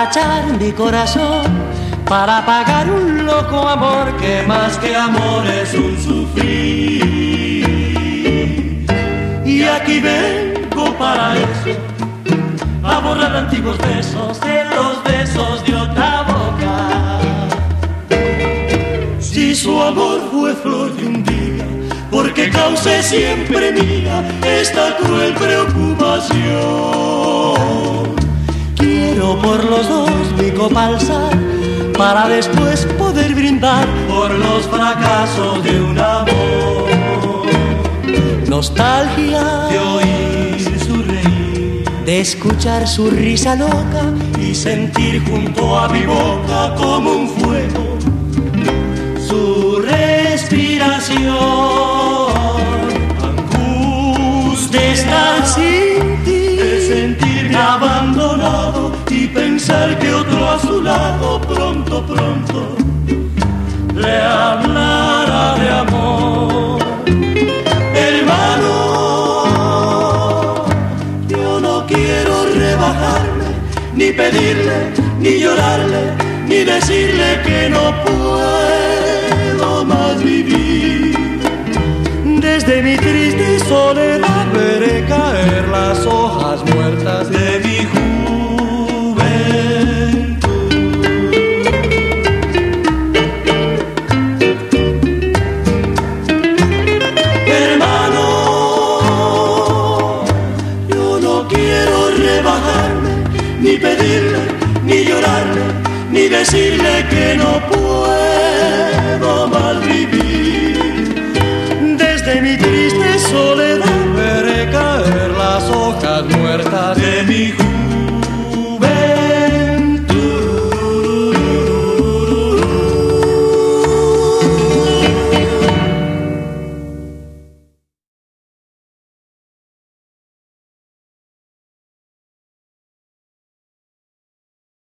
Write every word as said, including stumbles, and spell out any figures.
emborrachar mi corazón, para pagar un loco amor que más que amor es un sufrir. Y aquí vengo para eso, a borrar antiguos besos de los besos de otra boca. Si su amor fue flor de un día, porque cause siempre mía esta cruel preocupación. Quiero por los dos mi copa alzar, para después poder brindar por los fracasos de un amor. Nostalgia de oír su reír, de escuchar su risa loca y sentir junto a mi boca como un fuego su respiración. Angustia de estar sin ti, de sentirme abandonado y pensar que otro a su lado pronto, pronto le hablará de amor. Hermano, yo no quiero rebajarme, ni pedirle, ni llorarle, ni decirle que no puedo más vivir.